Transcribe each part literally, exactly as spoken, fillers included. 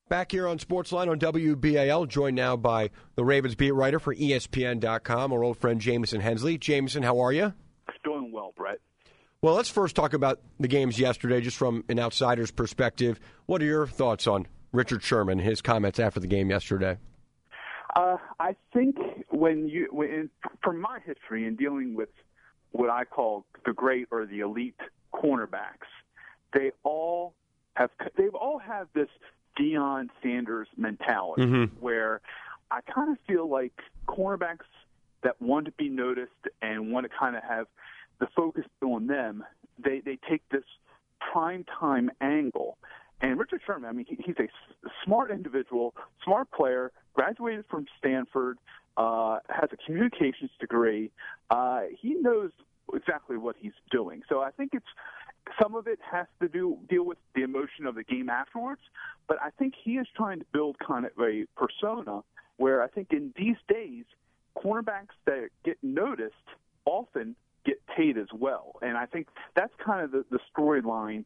Back here on Sportsline on W B A L, joined now by the Ravens beat writer for E S P N dot com, our old friend Jamison Hensley. Jamison, how are you? Doing well, Brett. Well, let's first talk about the games yesterday, just from an outsider's perspective. What are your thoughts on Richard Sherman, his comments after the game yesterday? Uh, I think when you, when, from my history in dealing with what I call the great or the elite cornerbacks, they all have, they've all have this Deion Sanders mentality, mm-hmm. where I kind of feel like cornerbacks that want to be noticed and want to kind of have the focus on them, they, they take this prime time angle. And Richard Sherman, I mean, he, he's a s- smart individual, smart player, graduated from Stanford, uh, has a communications degree. Uh, he knows exactly what he's doing. So I think it's some of it has to do deal with the emotion of the game afterwards, but I think he is trying to build kind of a persona where I think in these days, cornerbacks that get noticed often get paid as well. And I think that's kind of the, the storyline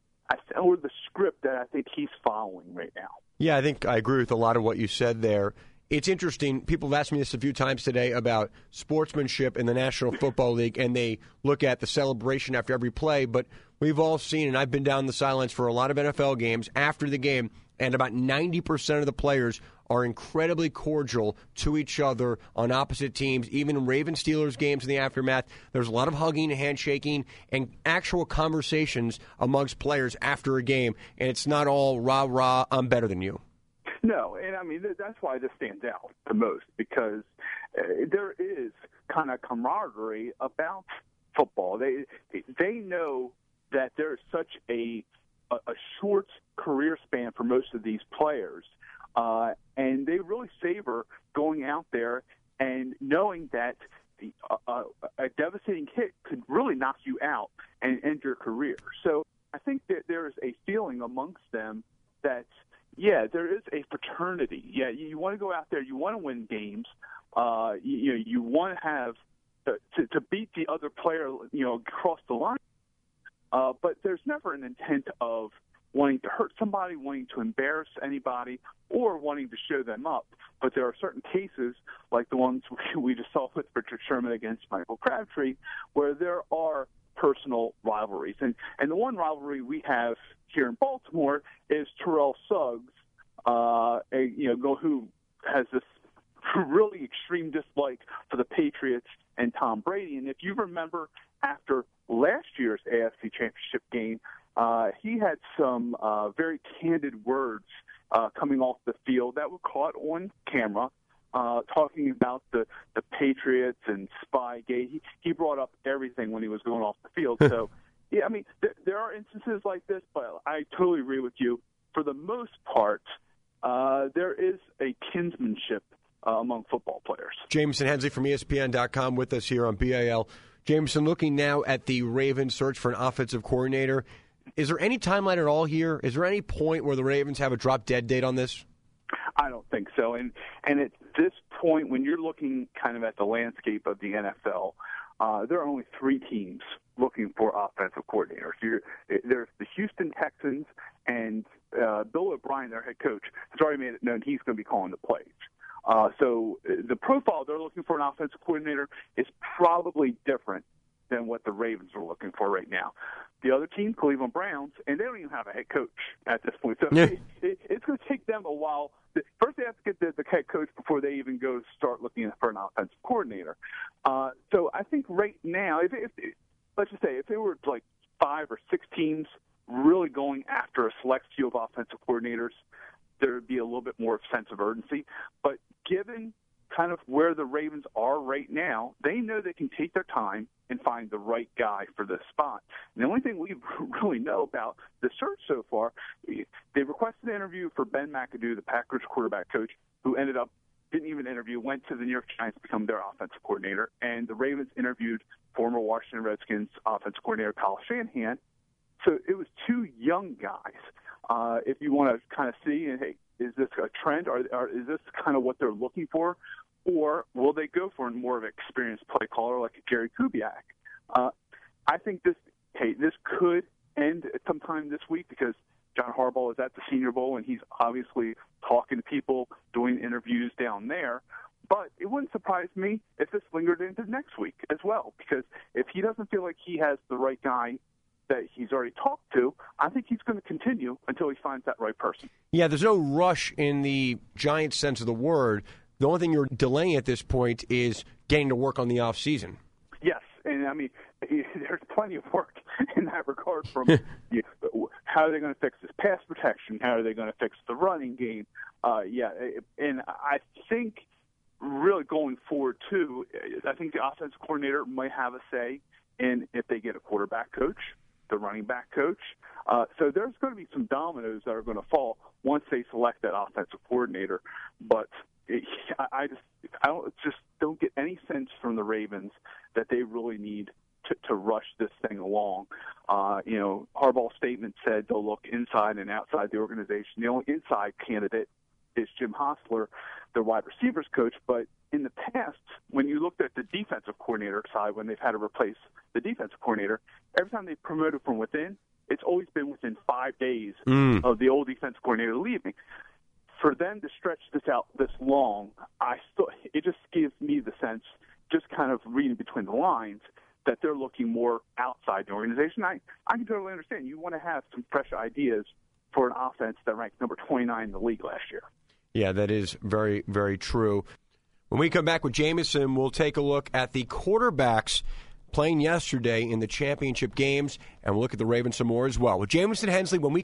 or the script that I think he's following right now. Yeah, I think I agree with a lot of what you said there. It's interesting. People have asked me this a few times today about sportsmanship in the National Football League, and they look at the celebration after every play. But we've all seen, and I've been down the sidelines for a lot of N F L games after the game, and about ninety percent of the players are incredibly cordial to each other on opposite teams. Even in Ravens-Steelers games in the aftermath, there's a lot of hugging, handshaking, and actual conversations amongst players after a game. And it's not all rah-rah, I'm better than you. No, and I mean, that's why this stands out the most, because uh, there is kind of camaraderie about football. They they know that there's such a, a, a short career span for most of these players, uh, and they really savor going out there and knowing that the, uh, a devastating hit could really knock you out and end your career. So I think that there is a feeling amongst them that, yeah, there is a fraternity. Yeah, you, you want to go out there, you want to win games, uh, you, you know, you want to have to, to, to beat the other player, you know, across the line. Uh, but there's never an intent of wanting to hurt somebody, wanting to embarrass anybody, or wanting to show them up. But there are certain cases, like the ones we just saw with Richard Sherman against Michael Crabtree, where there are personal rivalries. And and the one rivalry we have here in Baltimore is Terrell Suggs, uh, a, you know, who has this really extreme dislike for the Patriots and Tom Brady. And if you remember, after last year's A F C Championship game, uh, he had some uh, very candid words uh, coming off the field that were caught on camera, uh, talking about the, the Patriots and Spygate. He, he brought up everything when he was going off the field. So, yeah, I mean, there, there are instances like this, but I totally agree with you. For the most part, uh, there is a kinsmanship uh, among football players. Jamison Hensley from E S P N dot com with us here on B A L. Jamison, looking now at the Ravens' search for an offensive coordinator, is there any timeline at all here? Is there any point where the Ravens have a drop-dead date on this? I don't think so. And and at this point, when you're looking kind of at the landscape of the N F L, uh, there are only three teams looking for offensive coordinators. You're, there's the Houston Texans, and uh, Bill O'Brien, their head coach, has already made it known he's going to be calling the plays. Uh, so the profile they're looking for an offensive coordinator is probably different than what the Ravens are looking for right now. The other team, Cleveland Browns, and they don't even have a head coach at this point. So yeah. it, it, it's going to take them a while. First, they have to get the, the head coach before they even go start looking for an offensive coordinator. Uh, so I think right now, if, if let's just say, if there were like five or six teams really going after a select few of offensive coordinators, there would be a little bit more sense of urgency. But given kind of where the Ravens are right now, they know they can take their time and find the right guy for this spot. And the only thing we really know about the search so far, they requested an interview for Ben McAdoo, the Packers quarterback coach, who ended up, didn't even interview, went to the New York Giants to become their offensive coordinator. And the Ravens interviewed former Washington Redskins offensive coordinator Kyle Shanahan. So it was two young guys. Uh, if you want to kind of see, hey, is this a trend, or, or is this kind of what they're looking for? Or will they go for more of an experienced play caller like Gary Kubiak? Uh, I think this hey, this could end sometime this week because John Harbaugh is at the Senior Bowl, and he's obviously talking to people, doing interviews down there. But it wouldn't surprise me if this lingered into next week as well, because if he doesn't feel like he has the right guy that he's already talked to, I think he's going to continue until he finds that right person. Yeah, there's no rush in the Giants sense of the word. The only thing you're delaying at this point is getting to work on the off season. Yes, and I mean, there's plenty of work in that regard from you know, how are they going to fix this pass protection? How are they going to fix the running game? Uh, yeah, and I think really going forward, too, I think the offensive coordinator might have a say in if they get a quarterback coach, the running back coach. Uh, so there's going to be some dominoes that are going to fall once they select that offensive coordinator. But it, I just I don't just don't get any sense from the Ravens that they really need to, to rush this thing along. Uh, you know, Harbaugh's statement said they'll look inside and outside the organization. The only inside candidate is Jim Hostler, the wide receivers coach. But in the past, when you looked at the defensive coordinator side, when they've had to replace the defensive coordinator, every time they've promoted from within, it's always been within five days mm. of the old defensive coordinator leaving. For them to stretch this out this long, I still it just gives me the sense, just kind of reading between the lines, that they're looking more outside the organization. I, I can totally understand. You want to have some fresh ideas for an offense that ranked number twenty-nine in the league last year. Yeah, that is very, very true. When we come back with Jameson, we'll take a look at the quarterbacks playing yesterday in the championship games, and we'll look at the Ravens some more as well. With Jameson Hensley, when we